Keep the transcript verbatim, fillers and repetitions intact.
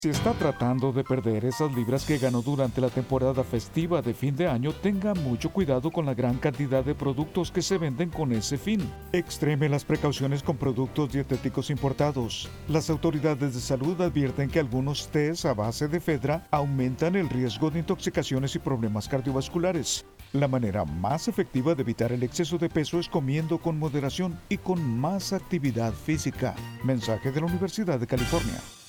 Si está tratando de perder esas libras que ganó durante la temporada festiva de fin de año, tenga mucho cuidado con la gran cantidad de productos que se venden con ese fin. Extreme las precauciones con productos dietéticos importados. Las autoridades de salud advierten que algunos tés a base de efedra aumentan el riesgo de intoxicaciones y problemas cardiovasculares. La manera más efectiva de evitar el exceso de peso es comiendo con moderación y con más actividad física. Mensaje de la Universidad de California.